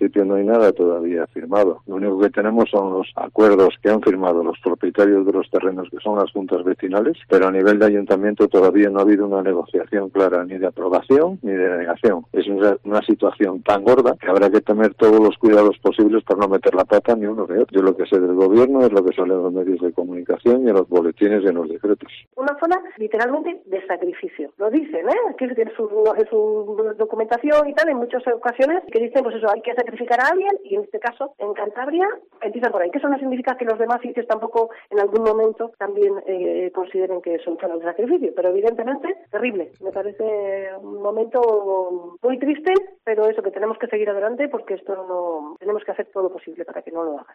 principio no hay nada todavía firmado. Lo único que tenemos son los acuerdos que han firmado los propietarios de los terrenos, que son las juntas vecinales, pero a nivel de ayuntamiento todavía no ha habido una negociación clara ni de aprobación ni de negación. Es una situación tan gorda que habrá que tener todos los cuidados posibles para no meter la pata ni uno de otro. Yo lo que sé del gobierno es lo que sale en los medios de comunicación y en los boletines y en los decretos. Una zona literalmente de sacrificio. Lo dicen, que tiene su documentación y tal, en muchas ocasiones, que dicen, pues eso, hay que sacrificar a alguien, y en este caso, en Cantabria, empiezan por ahí. Que eso no significa que los demás sitios tampoco en algún momento también consideren que son zonas de sacrificio, pero evidentemente terrible. Me parece un momento muy triste, pero eso, que tenemos que seguir adelante porque esto no, tenemos que hacer todo lo posible para que no lo hagan.